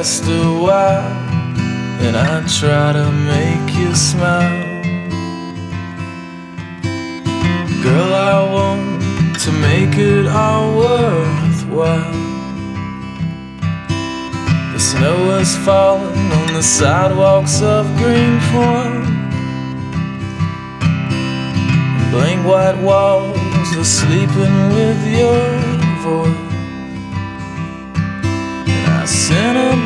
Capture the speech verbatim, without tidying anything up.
last a while, and I try to make you smile. Girl, I want to make it all worthwhile. The snow is falling on the sidewalks of Greenpoint. Blank white walls are sleeping with your voice. And I sent a